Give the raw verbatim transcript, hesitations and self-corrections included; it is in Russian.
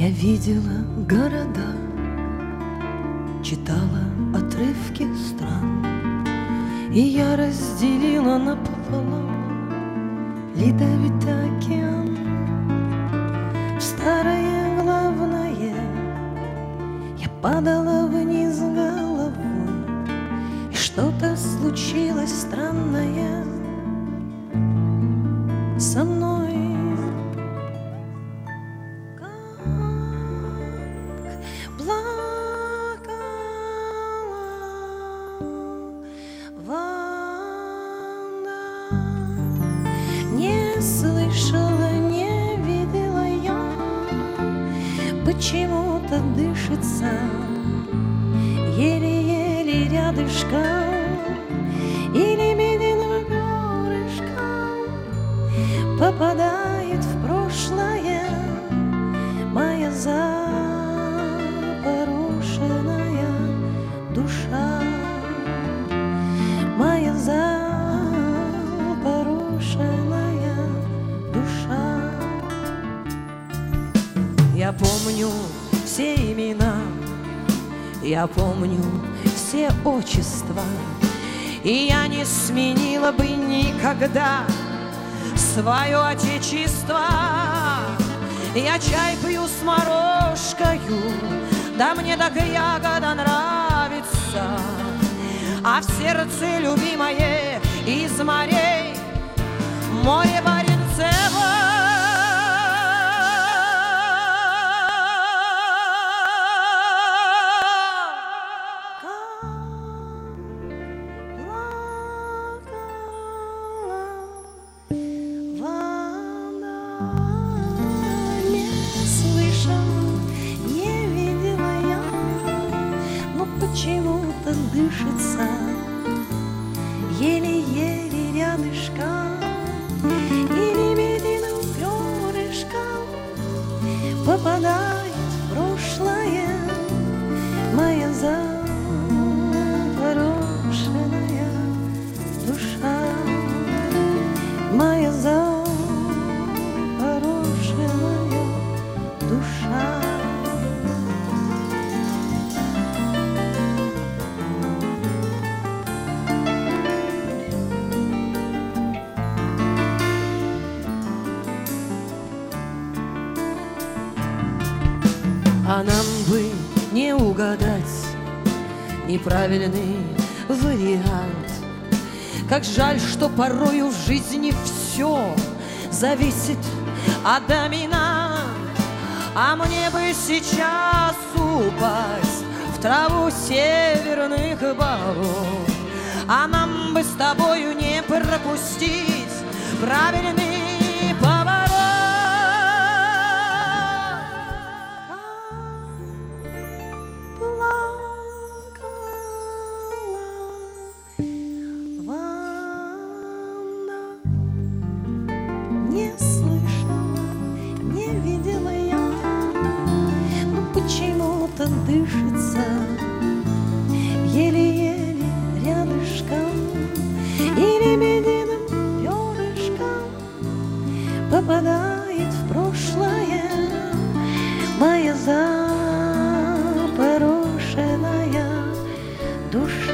Я видела города, читала отрывки стран, и я разделила напополам ледовитый океан. В старое главное я падала вниз головой, и что-то случилось странное со мной. Не слышала, не видела я, почему-то дышится еле-еле рядышком, или медленным перышком попадает в прошлое моя запорошенная душа, моя запорошенная душа. Я помню все имена, я помню все отчества, и я не сменила бы никогда свое отечество. Я чай пью с морожкою, да мне так ягода нравится, а в сердце любимое из морей море Баренцево. Почему-то дышится еле-еле рядышком, или медленным перышком попадает в прошлое моя запорошенная душа, моя запорошенная душа. А нам бы не угадать неправильный вариант. Как жаль, что порою в жизни все зависит от доминант. А мне бы сейчас упасть в траву северных балов, а нам бы с тобою не пропустить правильный поворот. Не слышала, не видела я, но почему-то дышится еле-еле рядышком, или медленным перышком попадает в прошлое моя запорошенная душа.